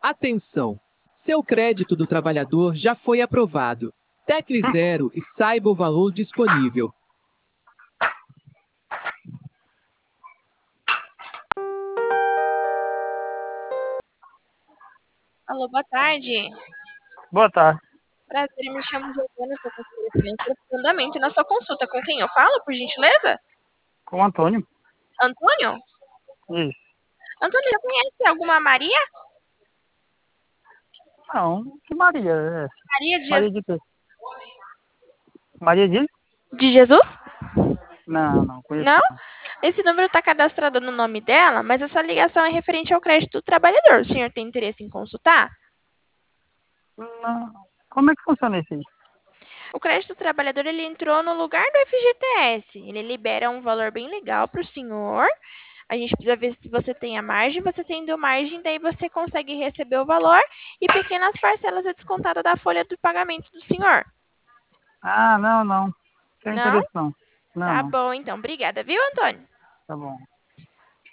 Atenção! Seu crédito do trabalhador já foi aprovado. Tecle 0 e saiba o valor disponível. Alô, boa tarde. Boa tarde. Prazer, me chamo Giovana, sou consultora financeira. Fundamento na sua consulta. Com quem eu falo, por gentileza? Com o Antônio? Antônio? Isso. Antônio, já conhece alguma Maria? Não, que Maria é essa? Maria de Maria Jesus? de quê? Maria de? De Jesus? Não, conheço Não? não. Esse número está cadastrado no nome dela, mas essa ligação é referente ao crédito do trabalhador. O senhor tem interesse em consultar? Não. Como é que funciona isso aí? O crédito do trabalhador ele entrou no lugar do FGTS. Ele libera um valor bem legal para o senhor. A gente precisa ver se você tem a margem. Você tendo margem, daí você consegue receber o valor e pequenas parcelas é descontada da folha do pagamento do senhor. Ah, não. Tem Não? interesse não. Tá Não. bom, então. Obrigada, viu, Antônio? Tá bom.